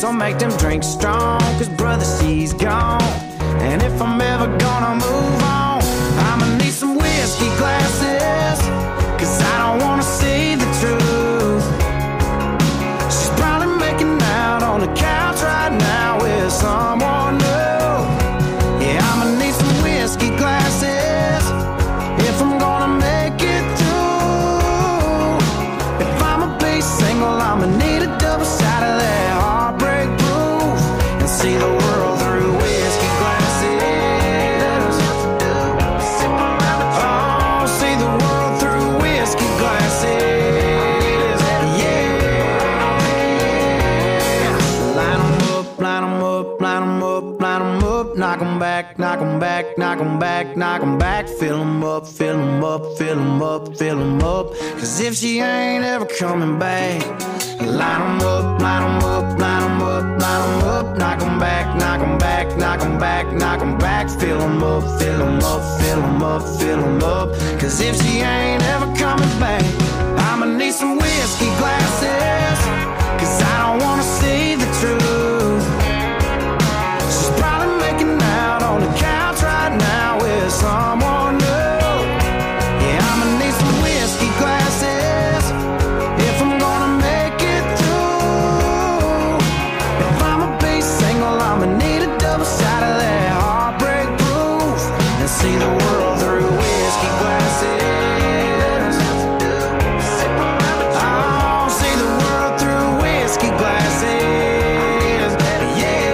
So make them drinks strong, cause brother, she's gone. And if I'm ever gonna move on, I'ma need some whiskey glasses, cause I don't wanna see the truth. She's probably making out on the couch right now with someone new. Yeah, I'ma need some whiskey glasses if I'm gonna make it through. If I'ma be single, I'ma need a double shot of that heartbreak proof, and see the world through whiskey glasses. Oh, see the world through whiskey glasses. Yeah. Line 'em up, line 'em up, line 'em up, line 'em up. Knock 'em back, knock 'em back, knock 'em back, knock 'em back. Fill 'em up, fill 'em up, fill 'em up, fill 'em up. Cause if she ain't ever coming back, line 'em up, line 'em up, line 'em up, line 'em up. Knock 'em back, knock 'em back, knock 'em back, knock 'em back. Fill 'em up, fill 'em up, fill 'em up, fill em up. Cause if she ain't ever coming back, I'ma need some whiskey glasses, cause I don't wanna see the truth. She's probably making out on the couch right now with someone new. Yeah, I'ma need some whiskey glasses if I'm gonna make it through. If I'ma be single, I'ma need a double shot of that heartbreak proof, and see the world through whiskey glasses. Oh, see the world through whiskey glasses. Yeah.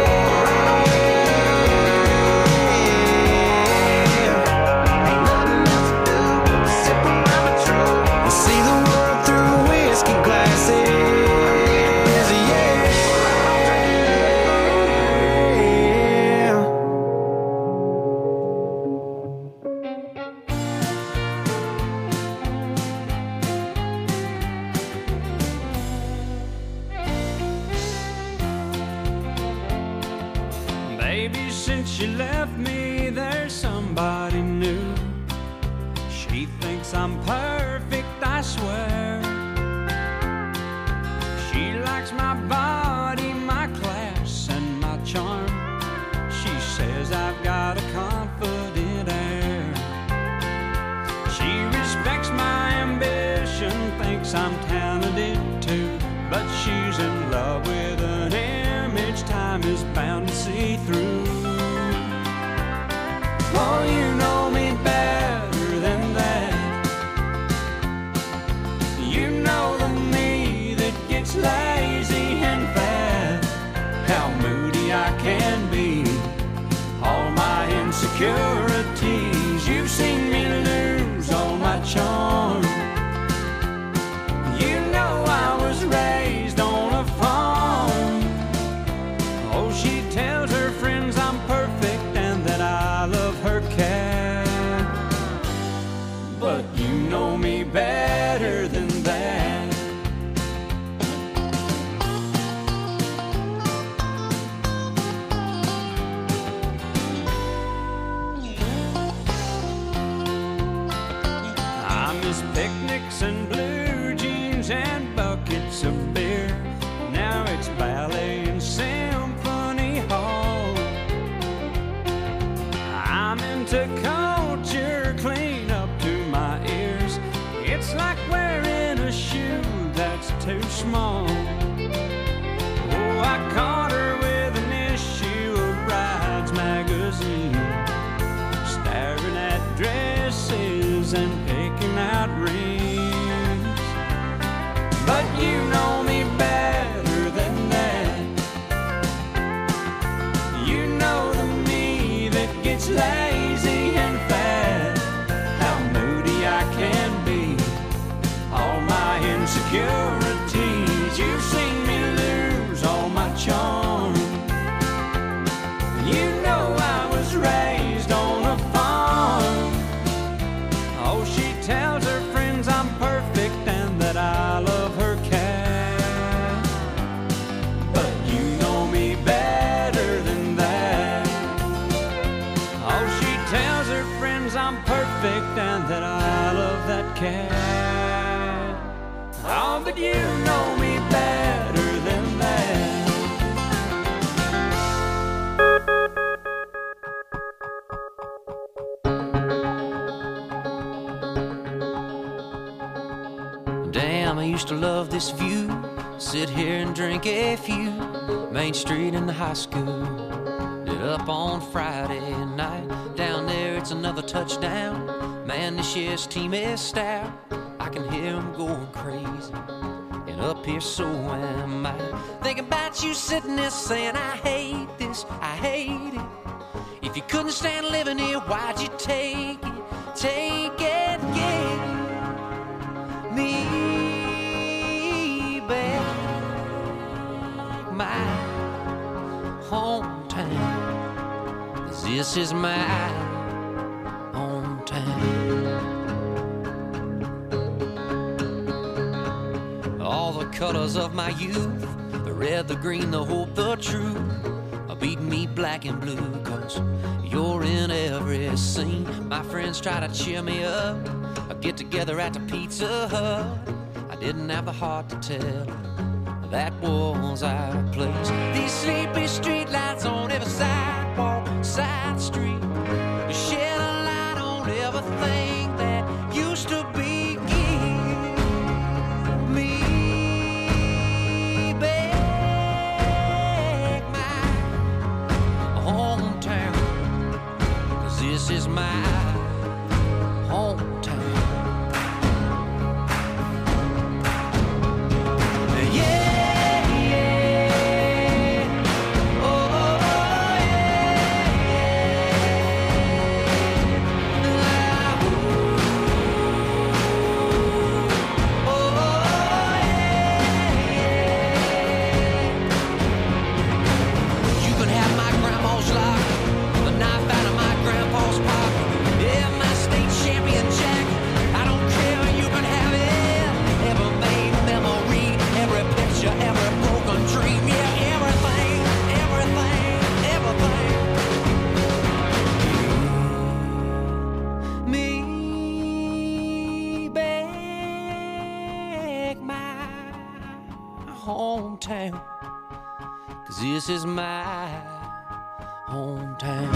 Ain't nothing else to do but sip around the truth, and see the world through whiskey glasses. Yeah. Baby, since you left me, there's somebody new. She thinks I'm perfect, I swear. She likes my body, my class, and my charm. She says I've got a confident air. She respects my ambition, thinks I'm talented too, but she's in love with an image time is bound to see through. Oh, you know me better than that. You know the me that gets lazy and fat, how moody I can be, all my insecurities. You've seen me lose all my charm. You know I was raised on a farm. Oh, she tells her friends I'm perfect and that I love her cat, but you know me better than that. I miss picnics and blue jeans and buckets of beer. Now it's ballet and symphony hall. I'm into culture, clean up to my ears. It's like wearing a shoe that's too small. Oh, I caught her with an issue of Brides magazine, staring at dresses and picking out rings. But you know me better than that. You know the me that gets lazy and fat, how moody I can be, all my insecurities. You've seen me lose all my charm. You know I was raised on a farm. Oh, she tells her friends I'm perfect and that I love her cat, but you know me better than that. Oh, she tells her friends I'm perfect and that I love that cat. Oh, but you know me better than that. used to love this view. Sit here and drink a few. Main Street in the high school. Lit up on Friday night. Down there it's another touchdown. Man, this year's team is stout. I can hear them going crazy. And up here so am I. Thinking about you sitting there saying, I hate this, I hate it. If you couldn't stand living here, why'd you take it? Take it, get me back. My hometown, 'cause this is my hometown. All the colors of my youth, the red, the green, the hope, the truth, are beating me black and blue, 'cause you're in every scene. My friends try to cheer me up. I get together at the Pizza Hut. I didn't have the heart to tell that was our place. These sleepy streetlights on every sidewalk, side street, shed a light on everything that used to be. Give me back my hometown, 'cause this is my hometown. Hometown, 'cause this is my hometown.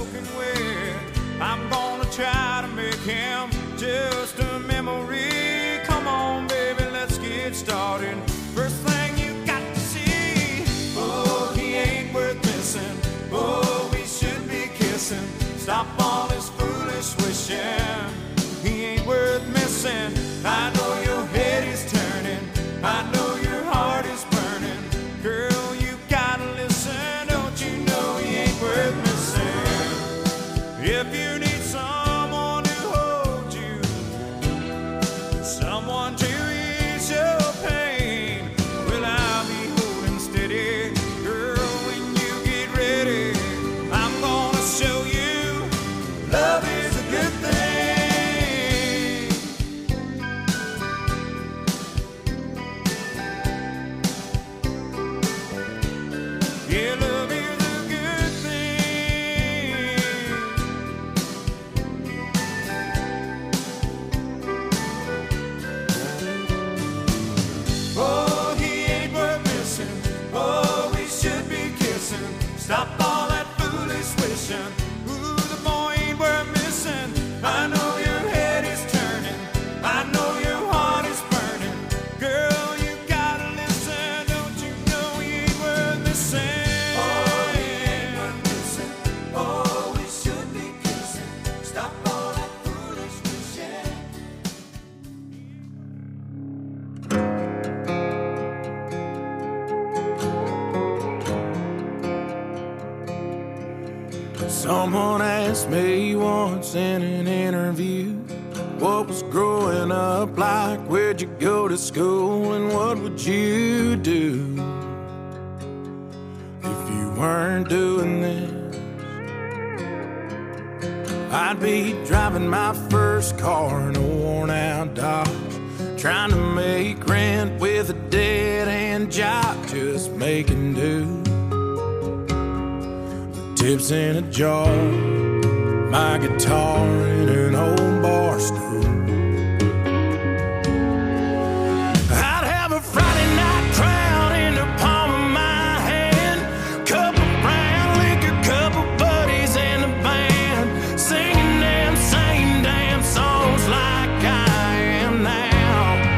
I'm gonna try to make him just a memory. Yeah, love is a good thing. Oh, he ain't worth missing. Oh, we should be kissing. Stop all that foolish wishing. Ooh, the boy ain't worth missing. I know your head is turning. I know your heart is burning. Girl, you gotta listen. Don't you know he ain't worth missing? Oh, he ain't worth missing. Oh, we should be kissing. Stop all that foolish wishing. Someone asked me once in an interview, what was growing up like? Where'd you go to school and what would you do if you weren't doing this? I'd be driving my first car in a worn out Dodge, trying to make rent with a dead-end job, just making do. Tips in a jar, my guitar in an old bar stool. I'd have a Friday night crowd in the palm of my hand, couple brown liquor, couple buddies in the band, singing them same damn songs like I am now.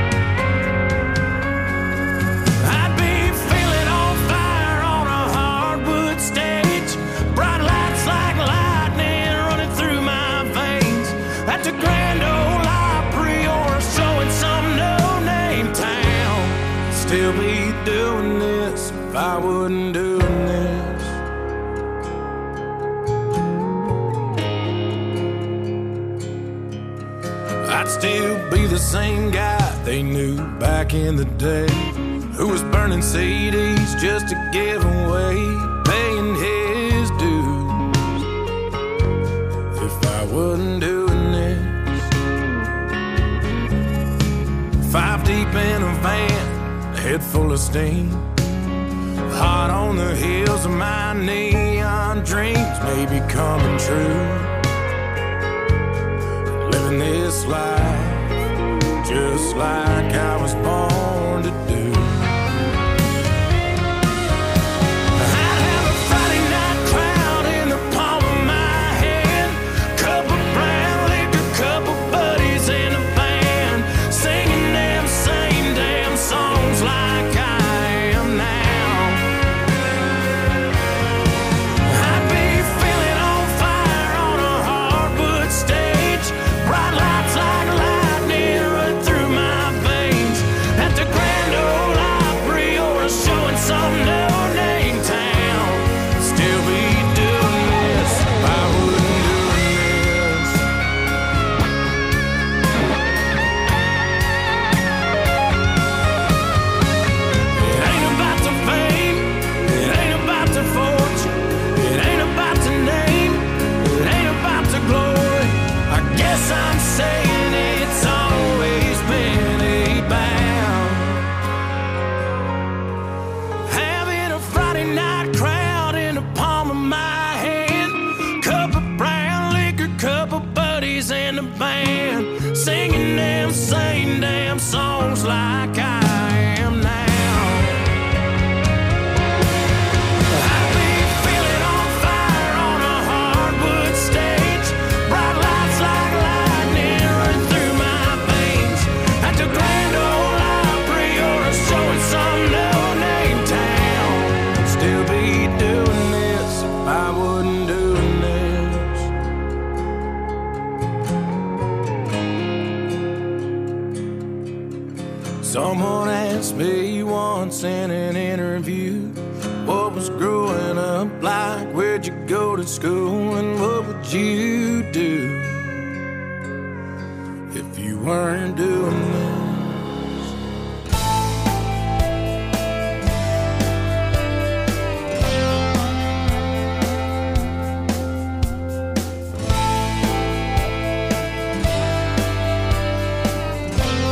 I'd be feeling on fire on a hardwood stage, bright lights like lightning running through my veins, at the Grand Ole Opry or a show in some no-name town. Still be doing this if I wasn't doing this. I'd still be the same guy they knew back in the day, who was burning CDs just to give away, paying his dues. If I wasn't doing this, 5 deep in a van, head full of steam, hot on the heels of my neon dreams, maybe coming true. Living this life just like I was born to do. I'd have a Friday night crowd in the palm of my hand, couple brown liquor, couple buddies in a band, singing them same damn songs like I am now. I'd be feeling on fire on a hardwood stage, bright lights like lightning run through my veins, at the Grand Ole Opry or a show in some no-name town. Still be doing this if I wasn't doing this. It ain't about the fame, it ain't about the fortune, it ain't about the name, it ain't about the glory. I guess I'm saying it's always been about having a Friday night crowd in the palm of my hand, cup of brown liquor, couple buddies in the band, singing them same damn songs like I am now. I'd be feeling on fire on a hardwood stage, bright lights like lightning run through my veins, at the Grand Ole Opry or a show in some no-name town. Still be doing this if I wasn't doing this. Someone asked me once in an interview, what was growing up like? Where'd you go to school and what would you do if you weren't doing this?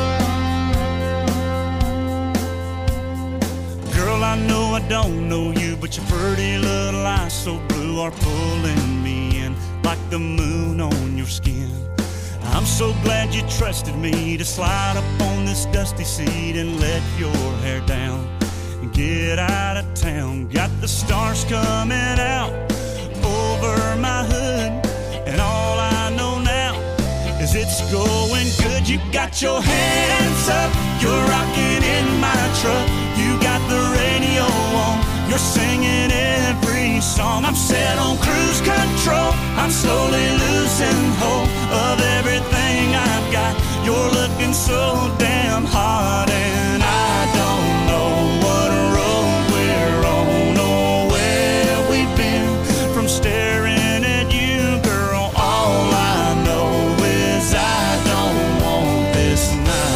Girl, I know I don't know you you, but your pretty little eyes so blue are pulling me in like the moon on your skin. I'm so glad you trusted me to slide up on this dusty seat and let your hair down and get out of town. Got the stars coming out over my hood, and all I know now is it's going good. You got your hands up, you're rocking in my truck. You got the radio on, you're singing every song. I'm set on cruise control, I'm slowly losing hope of everything I've got. You're looking so damn hot, and I don't know what road we're on or where we've been from staring at you, girl. All I know is I don't want this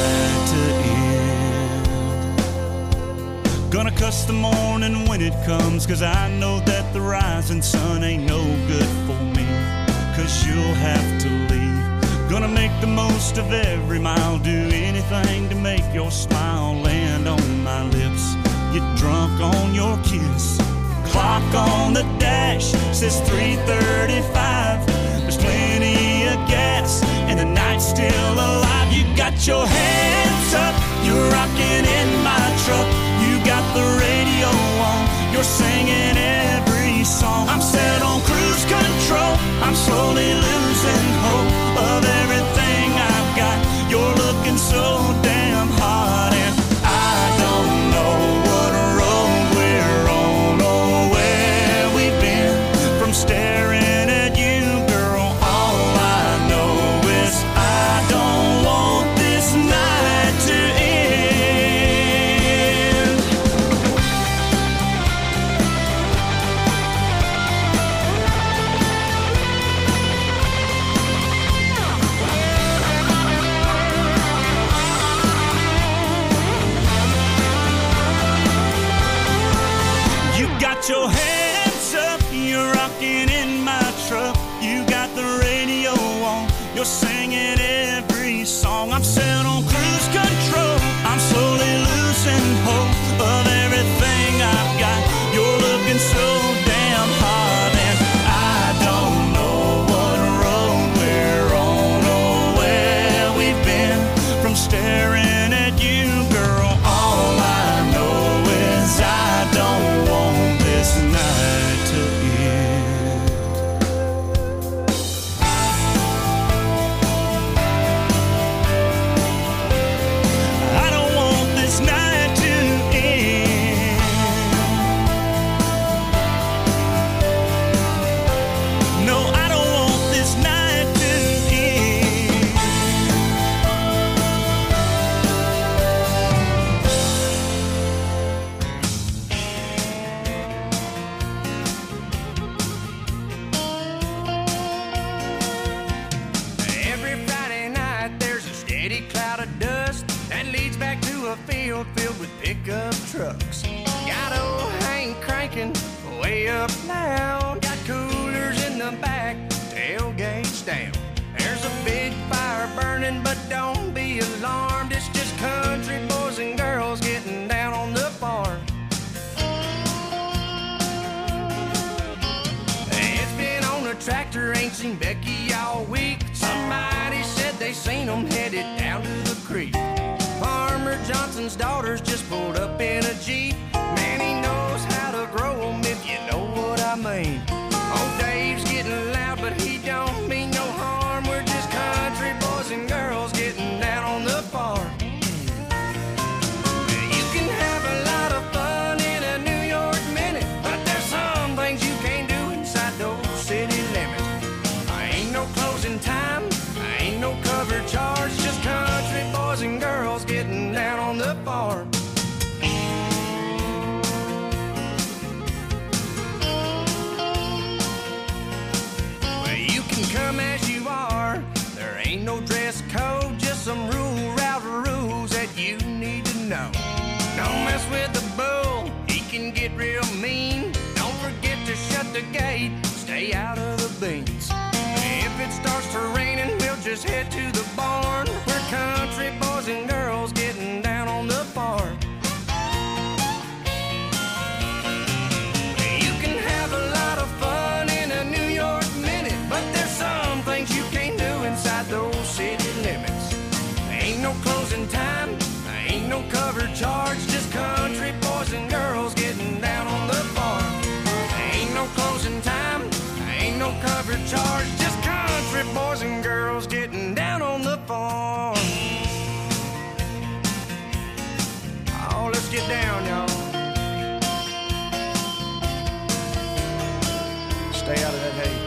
night to end. Gonna cuss the morning when it comes, 'cause I know that the rising sun ain't no good for me, 'cause you'll have to leave. Gonna make the most of every mile, do anything to make your smile land on my lips. Get drunk on your kiss. Clock on the dash says 3:35. There's plenty of gas and the night's still alive. You got your hands up, you're rocking in my truck. You got the radio on, you're singing every song. I'm set on cruise control, I'm slowly losing hope of everything I've got. You're looking so damn hot, and I don't know what road we're on or where we've been from staring at you, girl. All I know is I don't want this night to end. You got your hands up, you're rocking in my truck. You got the radio on, you're singing every song. I'm set on cruise control, I'm slowly losing hope of everything I've got. You're looking so damn hot, and I don't know what road we're on or where we've been from staring at you, girl. All I know is I don't want this night to end. I don't want this night to end. No, I don't want this night to end. Every Friday night there's a steady cloud of dust that leads back to a field filled with pickup trucks. Got old Hank cranking way up loud. Got coolers in the back, tailgates down. There's a big fire burning, but don't be alarmed. It's just country boys and girls getting down on the farm. It's been on a tractor, ain't seen Becky all week. Somebody said they seen them headed down to the creek. Farmer Johnson's daughters just pulled up in a Jeep. Man, he knows how to grow them, if you know what I mean. Old Dave's getting loud, but he don't mean no harm. We're just country boys and girls getting down on the farm. You can have a lot of fun in a New York minute, but there's some things you can't do inside those city limits. Ain't no closing time, ain't no cover charge, just country boys and girls getting down on the farm. Well, you can come as you are, there ain't no dress code, just some route rules that you need to know. Don't mess with the bull, he can get real mean. Don't forget to shut the gate, stay out of the beans. If it starts to raining, we'll just head to the barn. We're country boys and girls getting down on the farm. Stay out of that hay.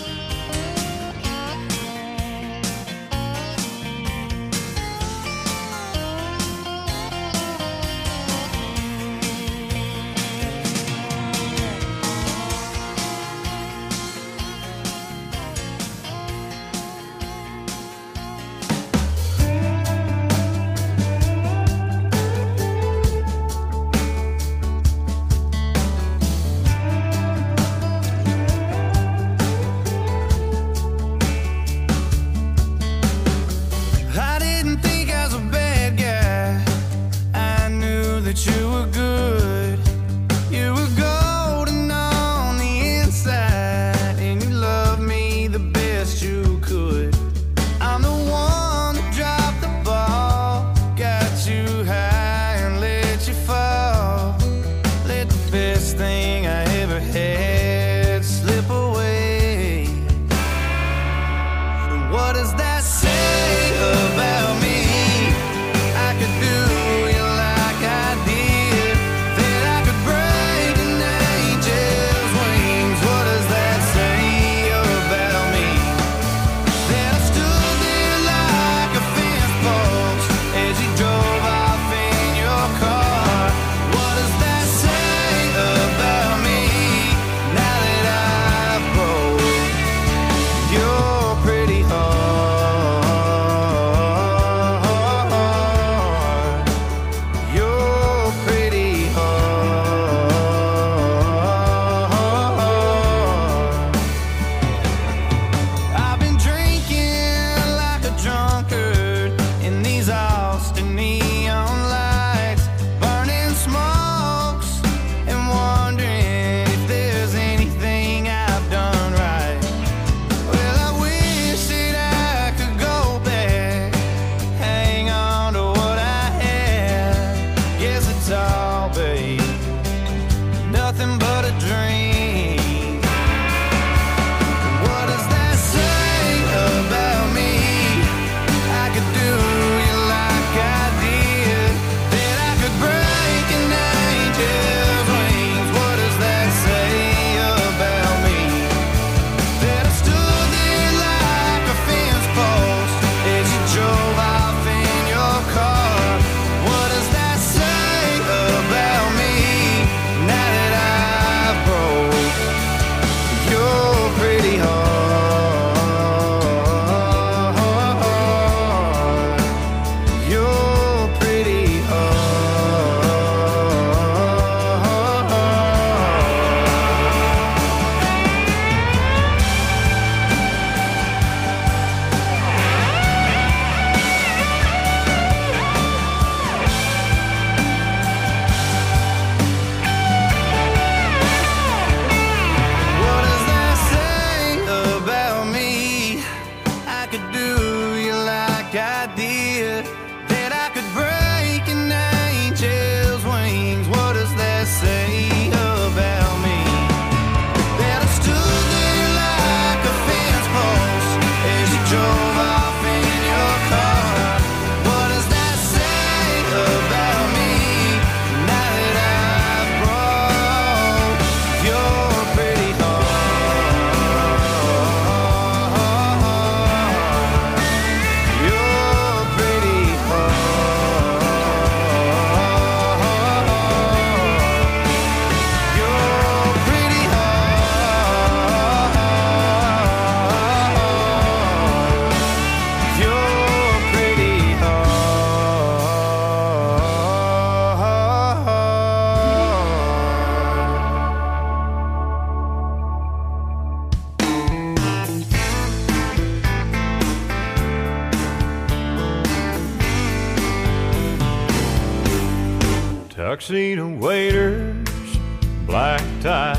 Tuxedo waiters, black tie,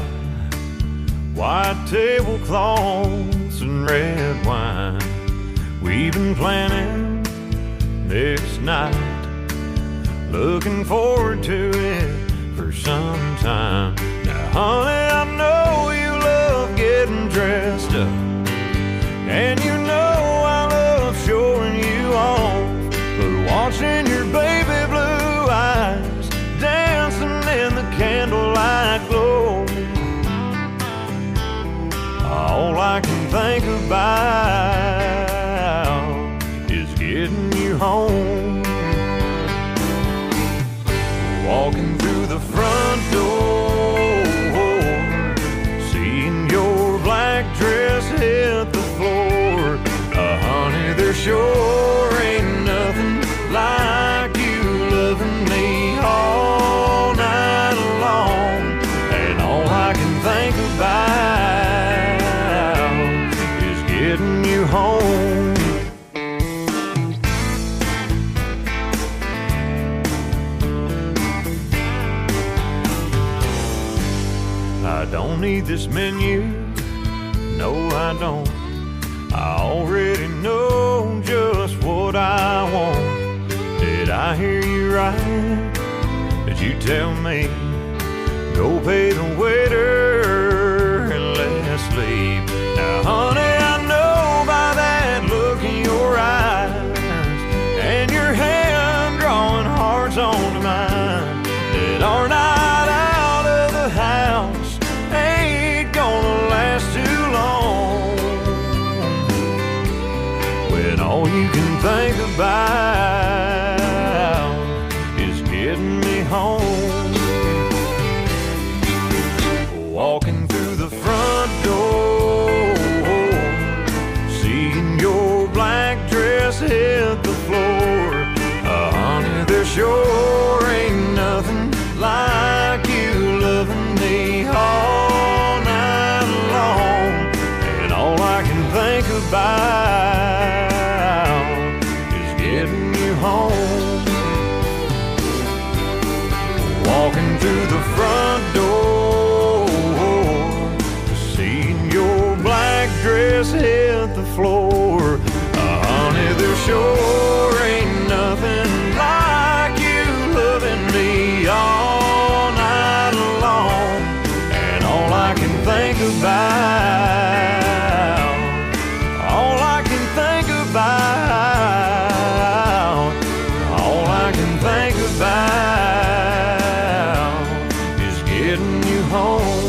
white tablecloths and red wine. We've been planning this night, looking forward to it for some time. Now, honey, I know you love getting dressed up, and you know I love showing you off, but watching your baby blue eyes dancing in the candlelight glow think about is getting you home. Walking through the front door, seeing your black dress hit the floor. Honey, there sure ain't nothing like you loving me all night long. And all I can think about is getting you home. I don't need this menu, no I don't. I already know just what I want. Did I hear you right? Did you tell me go pay the waiter and let's leave? Now honey, I know by that look in your eyes and your hand drawing hearts onto mine that our night out of the house ain't gonna last too long. When all you can think about is getting me home. Walking through the front door, seeing your black dress hit the floor. Honey, there sure ain't nothing like you loving me all night long. And all I can think about is getting you home. Walking through the front door, seeing your black dress hit the floor. Honey, there sure ain't nothing like you loving me all night long. And all I can think about, all I can think about, all I can think about is getting you home.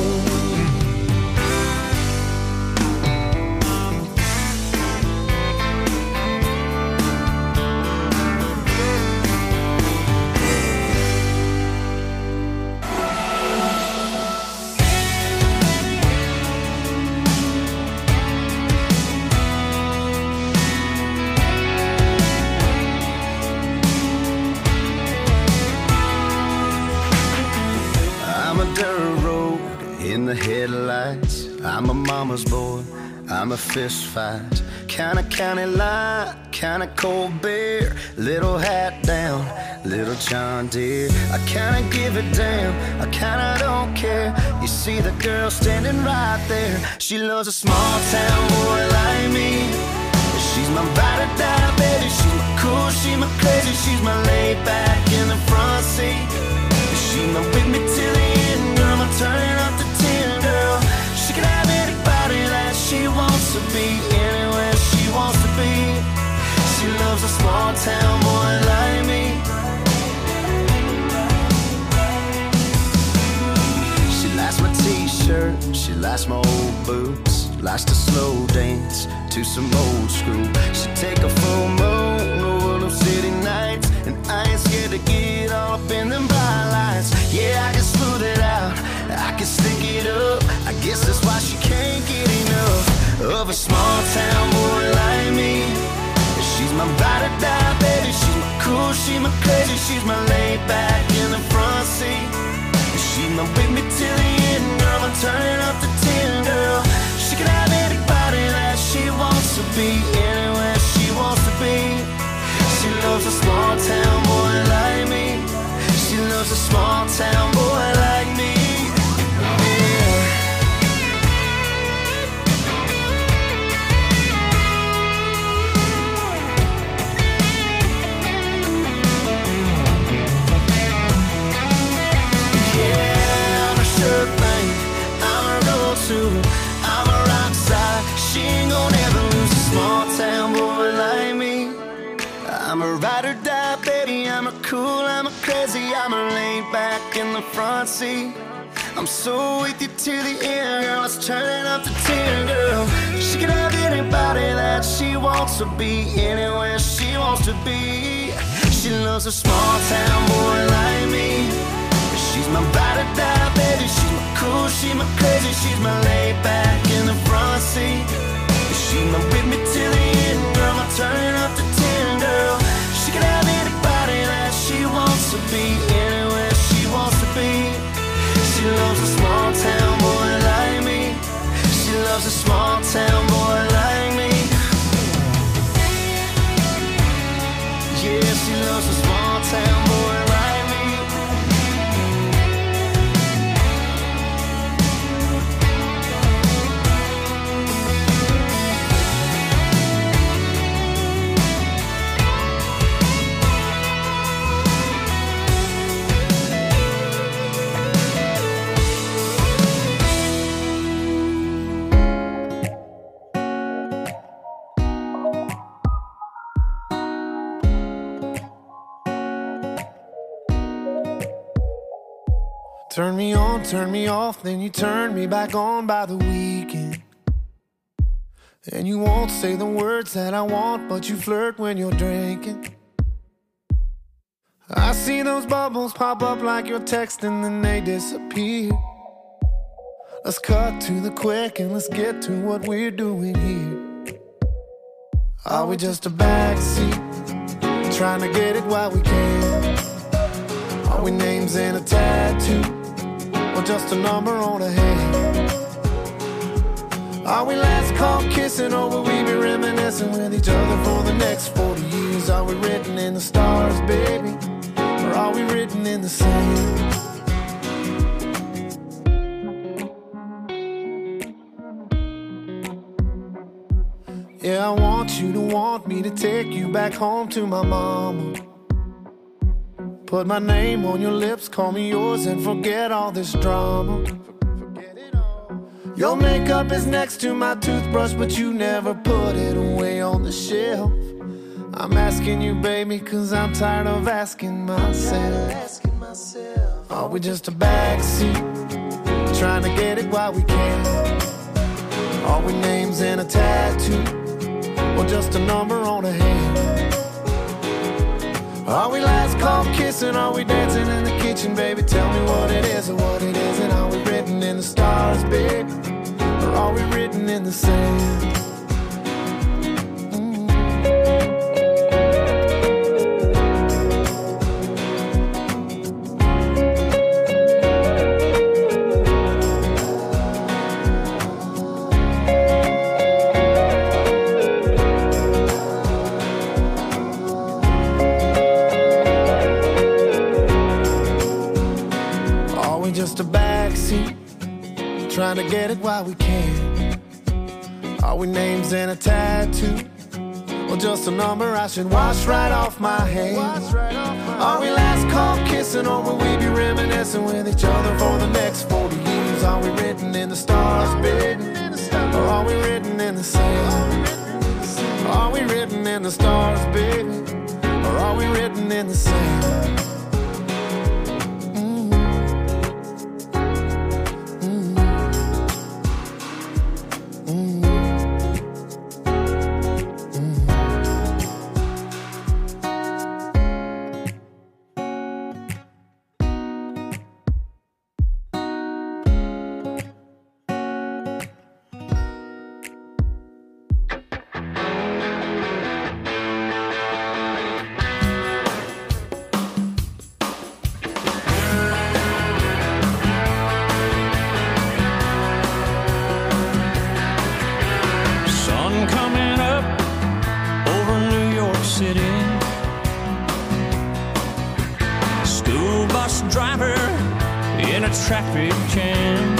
In the headlights, I'm a mama's boy, I'm a fist fight. Kinda county line, kinda cold beer. Little hat down, little John Deere. I kinda give a damn, I kinda don't care. You see the girl standing right there. She loves a small town boy like me. She's my ride or die, baby. She's my cool, she's my crazy. She's my laid back in the front seat. She's my with me till the end, girl. I'm turning up the 10, girl. She can have anybody that she wants to be, anywhere she wants to be. She loves a small town boy like me. She likes my t-shirt, she likes my old boots, likes to slow dance to some old school. She take a full moon over them city nights, and I ain't scared to get all up in them bright lights. Yeah, I can smooth it out, I can stick it up. I guess that's why she can't get enough of a small town boy like me. She's my ride or die, baby. She's my cool, she's my crazy. She's my laid back in the front seat. She's my with me till the end, girl. I'm turning up the 10, girl. She can have anybody that she wants to be, anywhere she wants to be. She loves a small town boy like me. She loves a small town boy like me. I'm a rock star. She ain't gonna ever lose a small town boy like me. I'm a ride or die, baby. I'm a cool, I'm a crazy. I'm a laid back in the front seat. I'm so with you to the end, girl. Let's turn it up to 10, girl. She can have anybody that she wants to be, anywhere she wants to be. She loves a small town boy like me. She's my ride or die, baby. She's my cool, she's my crazy. She's my laid back in the front seat. She's my with me to the end, girl. I'll turn it up to 10, girl. She can have anybody that she wants to be, anywhere she wants to be. She loves a small town boy like me. She loves a small town boy like me. Yeah, she loves a small town boy like me. Turn me on, turn me off, then you turn me back on by the weekend. And you won't say the words that I want, but you flirt when you're drinking. I see those bubbles pop up like you're texting, then they disappear. Let's cut to the quick and let's get to what we're doing here. Are we just a backseat, trying to get it while we can? Are we names in a tattoo, or just a number on a hand? Are we last call kissing, or will we be reminiscing with each other for the next 40 years? Are we written in the stars, baby, or are we written in the sand? Yeah, I want you to want me to take you back home to my mama. Put my name on your lips, call me yours, and forget all this drama. Your makeup is next to my toothbrush, but you never put it away on the shelf. I'm asking you, baby, cause I'm tired of asking myself. Are we just a backseat, trying to get it while we can? Are we names in a tattoo, or just a number on a hand? Are we last call kissing? Are we dancing in the kitchen, baby? Tell me what it is or what it isn't. Are we written in the stars, baby, or are we written in the sand? Just a backseat, trying to get it while we can. Are we names in a tattoo, or just a number I should wash right off my hand? Are we last call kissing, or will we be reminiscing with each other for the next 40 years? Are we written in the stars, baby, or are we written in the sand? Are we written in the stars, baby, or are we written in the sand? Traffic jam,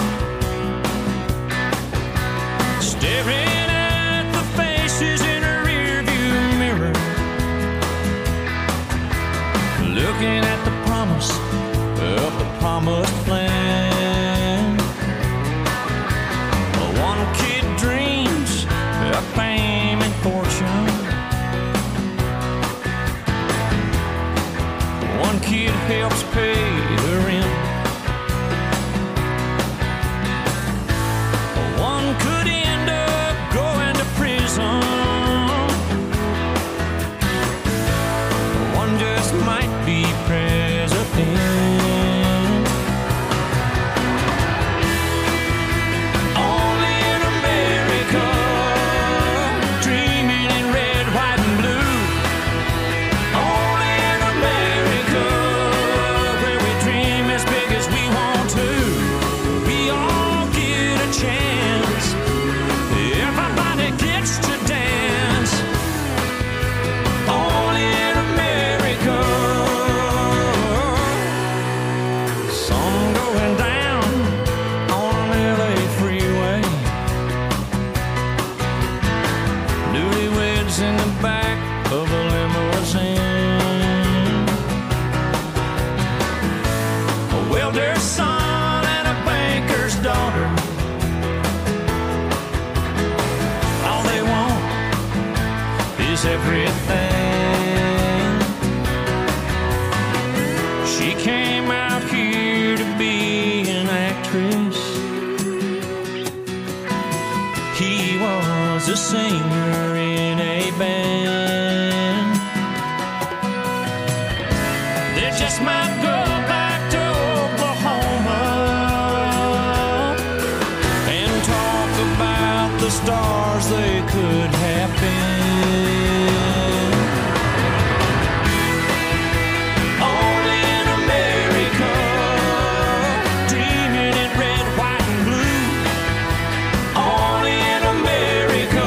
staring at the faces in a rearview mirror, looking at the promise of the promised land. One kid dreams of fame and fortune, one kid helps pay the rent. was everything. She came out here to be an actress. He was a singer in a band. They just might go back to Oklahoma and talk about the stars they could have been. Only in America, dreaming in red, white, and blue. Only in America.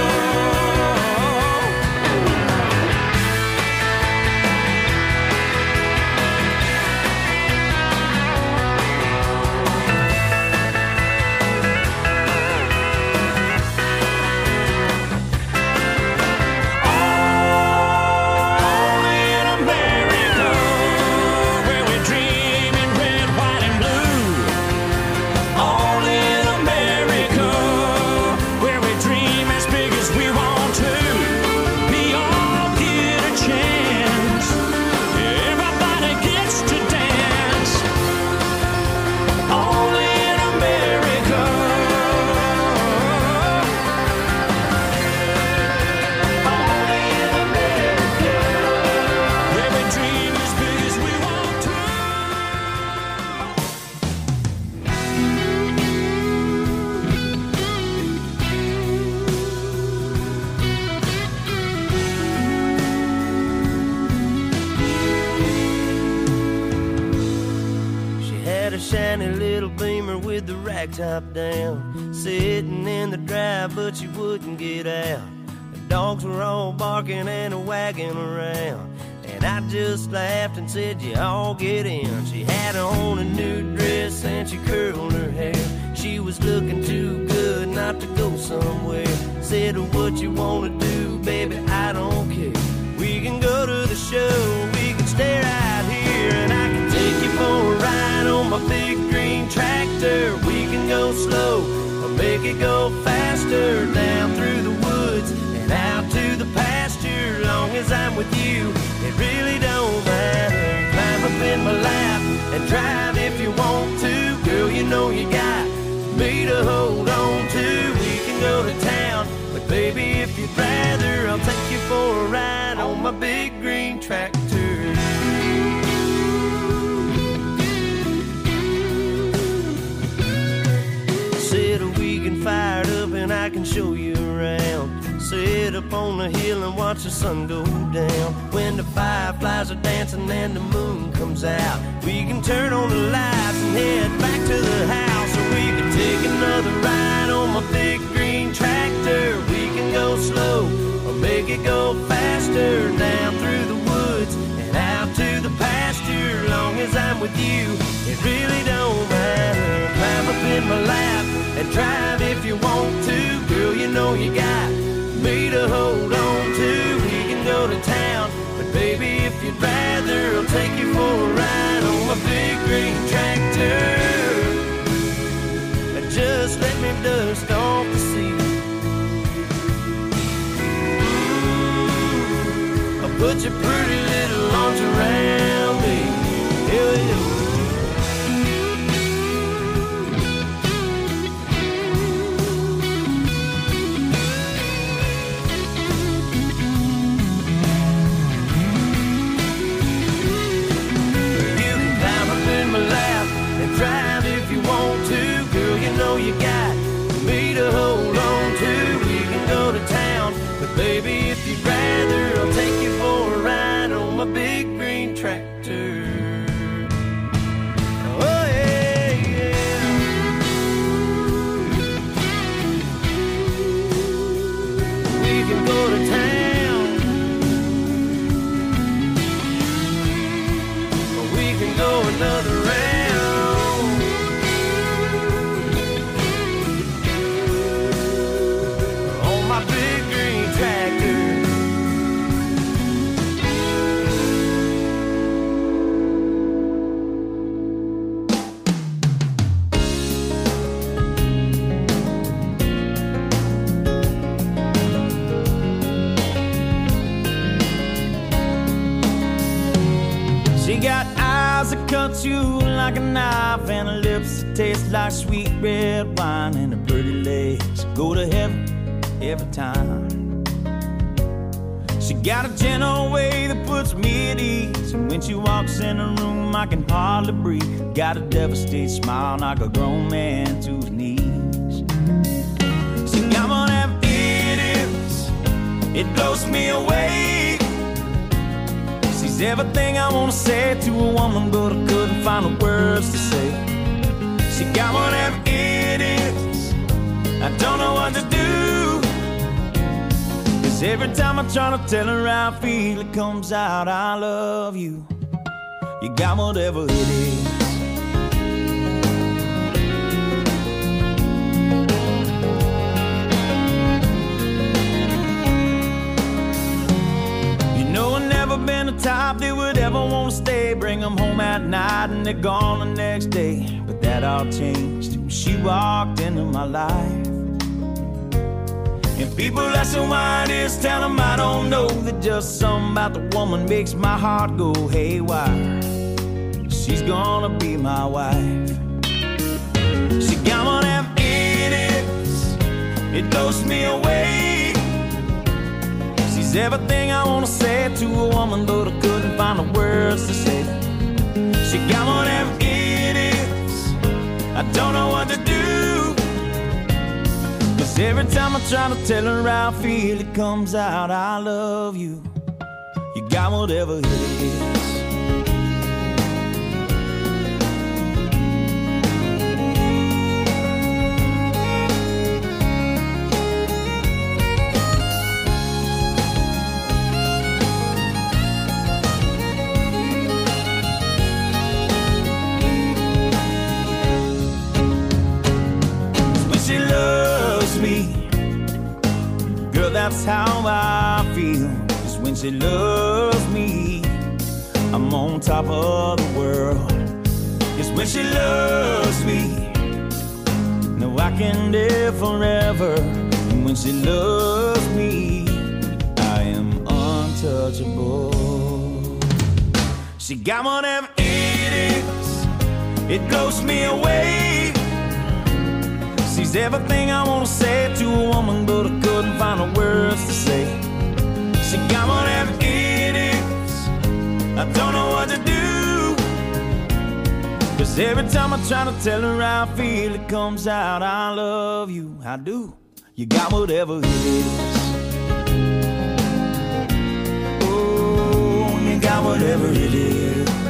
Top down, sitting in the drive, but she wouldn't get out. The dogs were all barking and wagging around, and I just laughed and said, "You all get in." She had on a new dress and she curled her hair. She was looking too good not to go somewhere. Said, "What you wanna do, baby, I don't care. We can go to the show, we can stay right here, and I can take you for a ride on my big green tractor. We can go slow or make it go faster, down through the woods and out to the pasture. Long as I'm with you, it really don't matter. Climb up in my lap and drive if you want to. Girl, you know you got me to hold on to. We can go to town, but baby, if you'd rather, I'll take you for a ride on my big green tractor. Fired up and I can show you around. Sit up on the hill and watch the sun go down. When the fireflies are dancing and the moon comes out, we can turn on the lights and head back to the house. Or we can take another ride on my big green tractor. We can go slow or make it go faster, down through the woods and out to the pasture. Long as I'm with you, it really don't matter. Climb up in my lap and drive if you want to. Girl, you know you got me to hold on to. We can go to town, but baby, if you'd rather, I'll take you for a ride on my big green tractor. And just let me dust off the seat. I'll put your pretty little arms around me. Yeah, yeah. Drive if you want to, girl, you know you got me to hold on to. We can go to town, but baby, if you'd rather, I'll take you for a ride on my big green tractor. Oh yeah, yeah. We can go to town, or we can go another round. knife and her lips that taste like sweet red wine, and her pretty legs go to heaven every time. She got a gentle way that puts me at ease, and when she walks in the room I can hardly breathe. Got a devastated smile, knock a grown man to his knees. She got one of them idiots, it blows me away. She's everything I wanna say to a woman, but I couldn't find the words to say. She got one of them idiots, I don't know what to do. Every time I try to tell her how I feel, it comes out, I love you. You got whatever it is. You know I've never been the type that would ever want to stay. Bring them home at night and they're gone the next day. But that all changed when she walked into my life. And people ask me why it is, tell them I don't know. That just something about the woman makes my heart go haywire. She's gonna be my wife. She got one of them idiots, it blows me away. She's everything I wanna say to a woman, but I couldn't find the words to say. She got one of them idiots, I don't know what to do. Every time I try to tell her how I feel, it comes out, I love you. You got whatever it is. That's how I feel, is when she loves me, I'm on top of the world. It's when she loves me, no, I can live forever. And when she loves me, I am untouchable. She got one of them idiots, it blows me away. She's everything I wanna say to a woman, but I couldn't find the words to say. She got one of them idiots, I don't know what to do. Cause every time I try to tell her how I feel, it comes out, I love you, I do. You got whatever it is. Oh, you got whatever it is.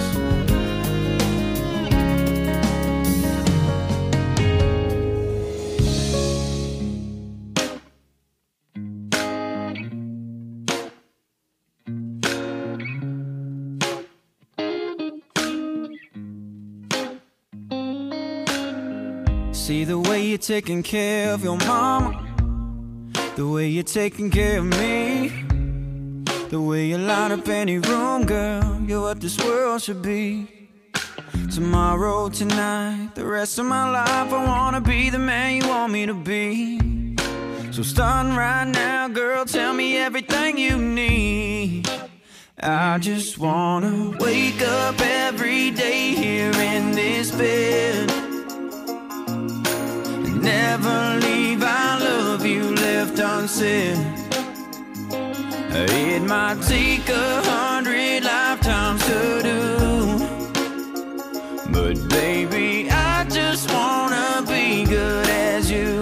See the way you're taking care of your mama, the way you're taking care of me, the way you light up any room, girl, you're what this world should be. Tomorrow, tonight, the rest of my life, I wanna be the man you want me to be. So starting right now, girl, tell me everything you need. I just wanna wake up every day here in this bed, never leave, I love you left unsaid. It might take 100 lifetimes to do, but baby, I just wanna be good as you.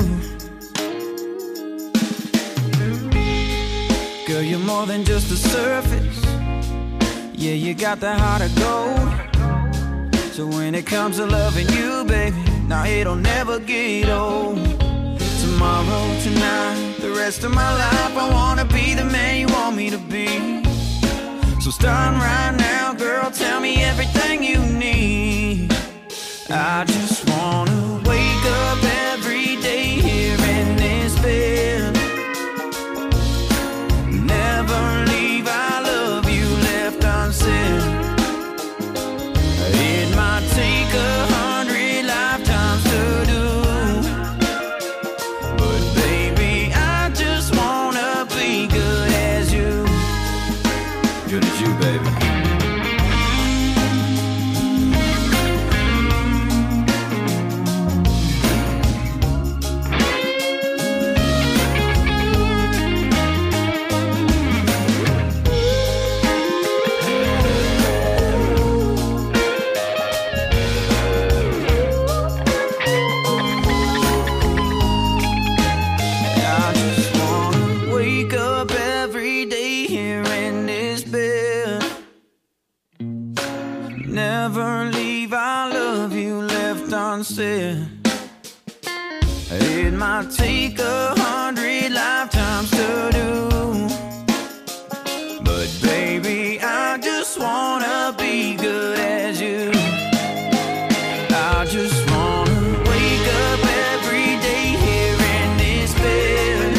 Girl, you're more than just the surface. Yeah, you got the heart of gold. So when it comes to loving you, baby, now it'll never get old. Tomorrow, tonight, the rest of my life, I wanna be the man you want me to be. So starting right now, girl, tell me everything you need. I just wanna wake up every day here in this bed, never leave, I love you left unsaid. It might take 100 lifetimes to do, but baby, I just wanna be good as you. Good as you, baby. might take 100 lifetimes to do. But baby, I just wanna be good as you. I just wanna wake up every day here in this bed.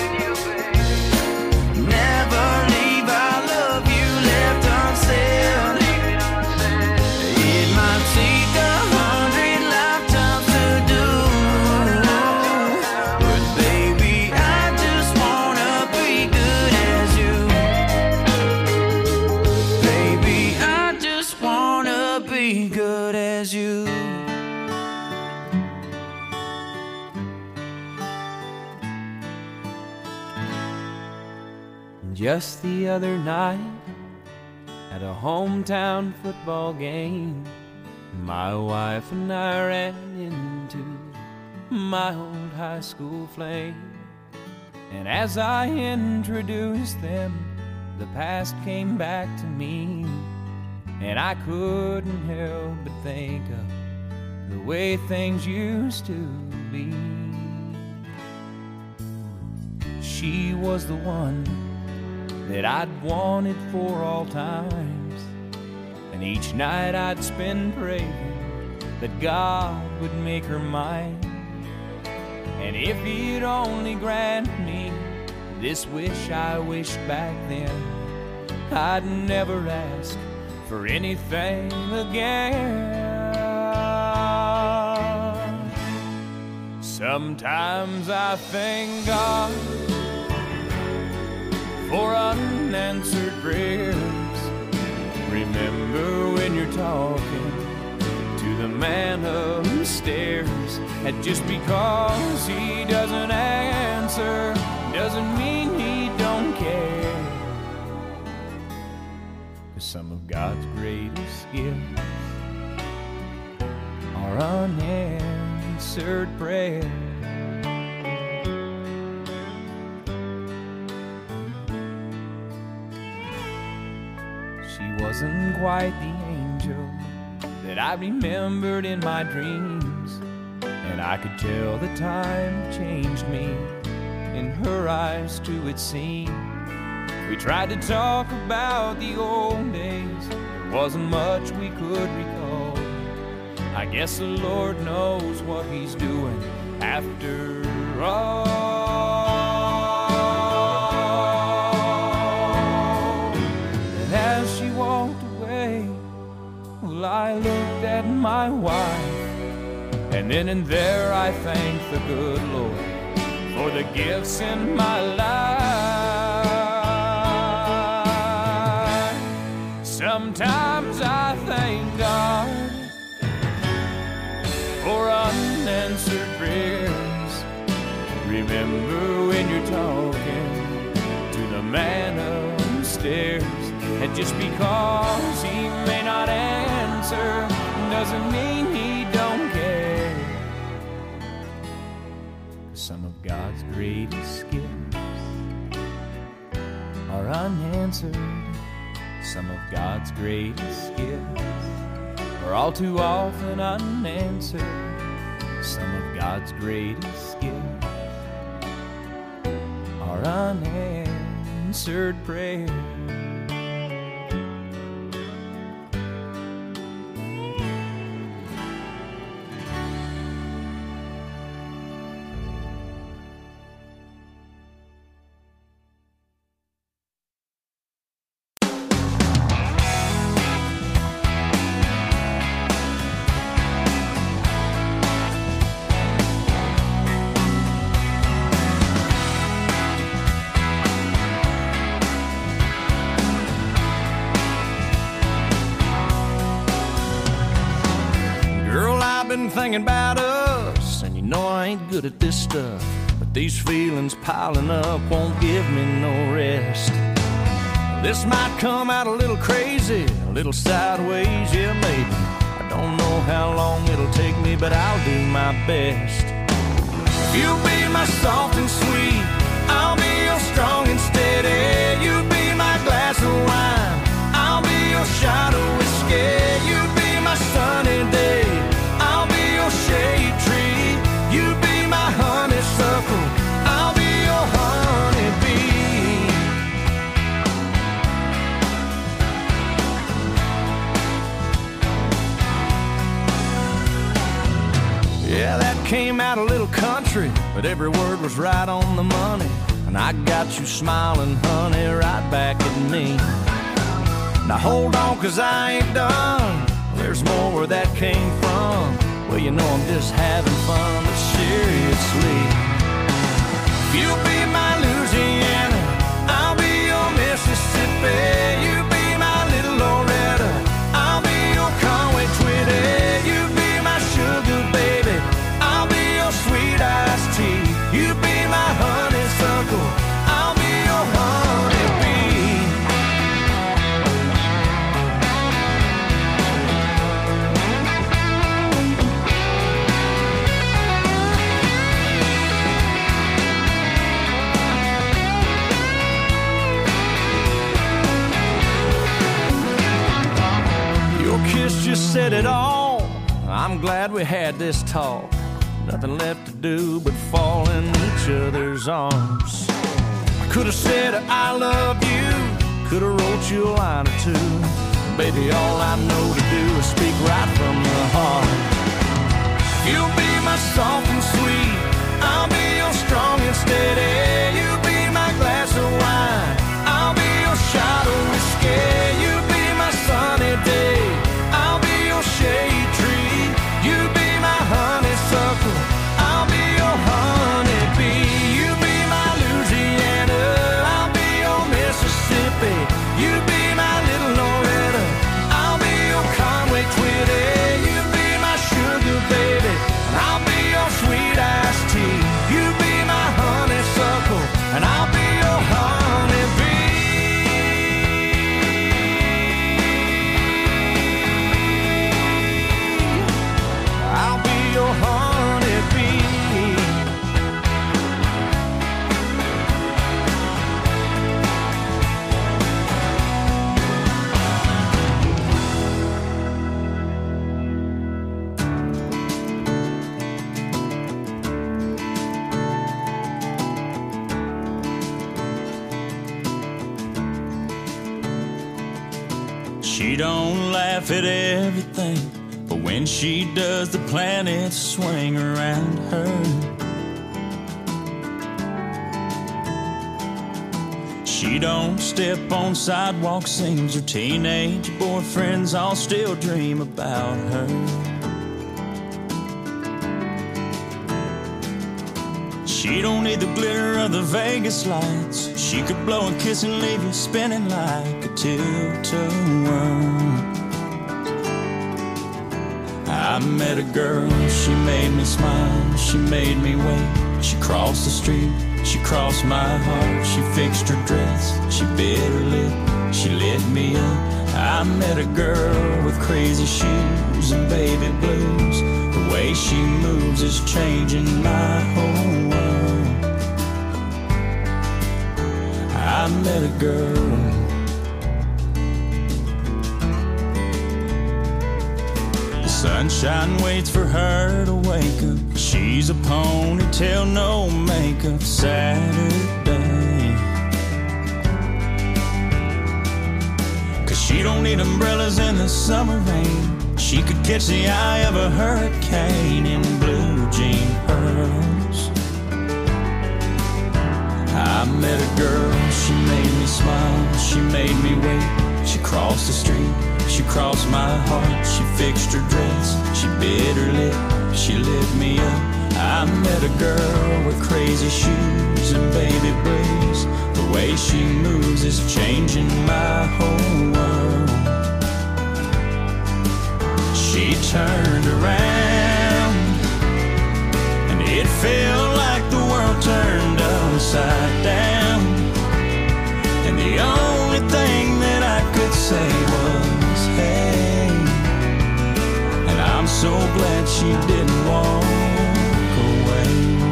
Never leave, I love you left unsaid. It might take 100 lifetimes to do. But baby, I just wanna be good as you. Baby, I just wanna be good as you. Just the other night, at a hometown football game, my wife and I ran into my old high school flame. And as I introduced them, the past came back to me, and I couldn't help but think of the way things used to be. She was the one that I'd wanted for all times, and each night I'd spend praying that God would make her mine. And if he'd only grant me this wish I wished back then, I'd never ask for anything again. Sometimes I thank God for unanswered prayers. Remember when you're talking to the man upstairs, and just because he doesn't answer doesn't mean he don't care. 'Cause some of God's greatest gifts are unanswered prayers. She wasn't quite the angel that I remembered in my dreams, and I could tell the time changed me. In her eyes too it seemed. We tried to talk about the old days, there wasn't much we could recall. I guess the Lord knows what he's doing after all. And as she walked away, well, I looked at my wife, and then and there I thanked the good Lord for the gifts in my life. Sometimes I thank God for unanswered prayers. Remember when you're talking to the man upstairs, and just because he may not answer doesn't mean he don't care. Some of God's greatest gifts are unanswered. Some of God's greatest gifts are all too often unanswered. Some of God's greatest gifts are unanswered prayers. Thinking about us, and you know I ain't good at this stuff, but these feelings piling up won't give me no rest. This might come out a little crazy, a little sideways, yeah maybe. I don't know how long it'll take me, but I'll do my best. You'll be my soft and sweet, I'll be your strong and steady. You'll be my glass of wine, I'll be your shot of whiskey. You'll be my sunny day, shade tree. You be my honeysuckle came out a little country, but every word was right on the money. And I got you smiling, honey, right back at me. Now hold on, 'cause I ain't done. There's more where that came from. Well, you know I'm just having fun, but seriously, if you'll be my Louisiana, I'll be your Mississippi. You be my little Loretta, I'll be your Conway Twitty. You be my sugar baby, I'll be your sweet iced tea. You be my honeysuckle, I'll be your honeybee. Your kiss just said it all. I'm glad we had this talk. Nothing left to do but fall in each other's arms. I could have said I love you, could have wrote you a line or two. Baby, all I know to do is speak right from the heart. You'll be my soft and sweet, I'll be your strong and steady. You be my glass of wine, I'll be your shot of whiskey. You be my sunny day, I'll be your shade tree. You be my honeysuckle, I'll be your honeybee. You be my Louisiana, I'll be your Mississippi. You be my little Loretta, I'll be your Conway Twitty. You be my sugar baby, and I'll be your sweet iced tea. You be my honeysuckle, and I'll be your honeybee. I'll be your honeybee. She don't laugh at everything, but when she does, the planets swing around her. She don't step on sidewalk, seems her teenage boyfriends all still dream about her. She don't need the glitter of the Vegas lights. She could blow a kiss and leave you spinning like a tilt-a-whirl. I met a girl, she made me smile, she made me wait. She crossed the street, she crossed my heart. She fixed her dress, she bit her lip, she lit me up. I met a girl with crazy shoes and baby blues. The way she moves is changing my whole world. I met a girl. The sunshine waits for her to wake up. She's a ponytail, no makeup Saturday. 'Cause she don't need umbrellas in the summer rain. She could catch the eye of a hurricane in blue jean pearls. I met a girl, she made me smile, she made me wait. She crossed the street, she crossed my heart. She fixed her dress, she bit her lip, she lit me up. I met a girl with crazy shoes and baby blues. The way she moves is changing my whole world. She turned around, and it felt like the world turned upside down. And the only thing that I could say was, hey. And I'm so glad she didn't walk away.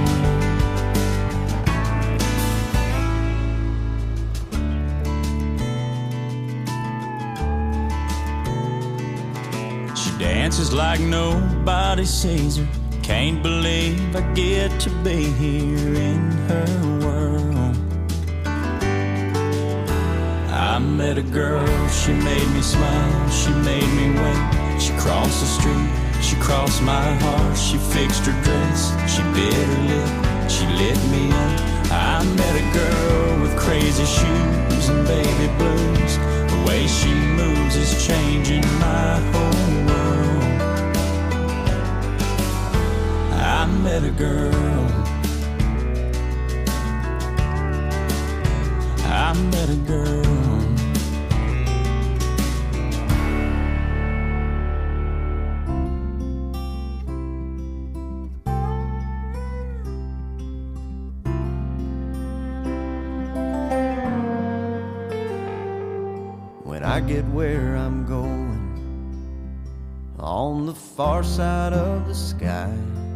She dances like nobody sees her. Can't believe I get to be here in her world. I met a girl, she made me smile, she made me wait. She crossed the street, She crossed my heart, she fixed her dress, she bit her lip, she lit me up. I met a girl with crazy shoes and baby blues. The way she moves is changing my whole world. I met a girl, I met a girl. When I get where I'm going, on the far side of the sky,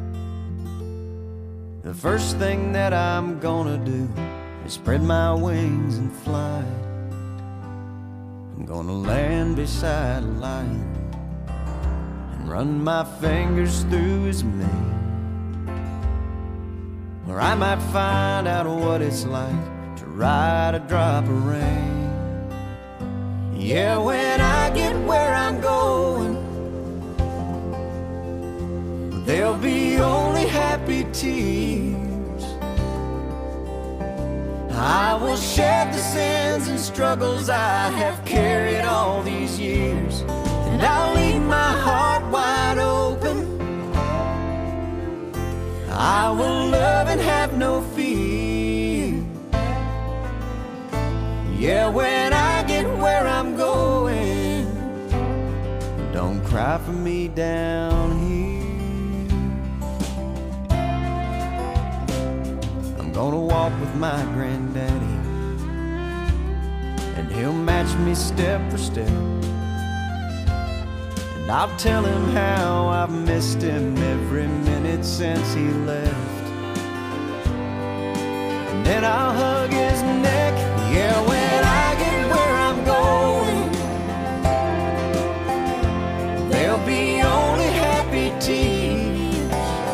the first thing that I'm gonna do is spread my wings and fly. I'm gonna land beside a lion and run my fingers through his mane, where I might find out what it's like to ride a drop of rain. Yeah, when I get where I'm going, there'll be only happy tears. I will shed the sins and struggles I have carried all these years, and I'll leave my heart wide open. I will love and have no fear. Yeah, when I get where I'm going, don't cry for me down here. I'm gonna walk with my granddaddy, and he'll match me step for step, and I'll tell him how I've missed him every minute since he left. And then I'll hug his neck. Yeah, when I get where I'm going, there'll be only happy tears.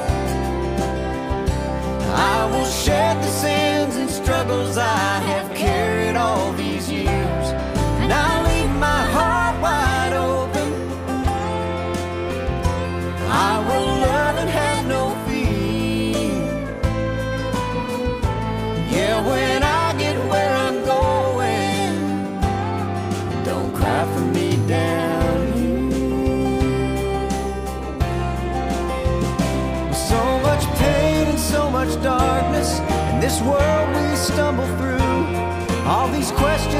I will shed the sins and struggles I have carried all these years, and I'll leave my heart wide open. I will love and have no fear. Yeah, when I get where I'm going, don't cry for me down here. So much pain and so much darkness in this world we stumble through. All these questions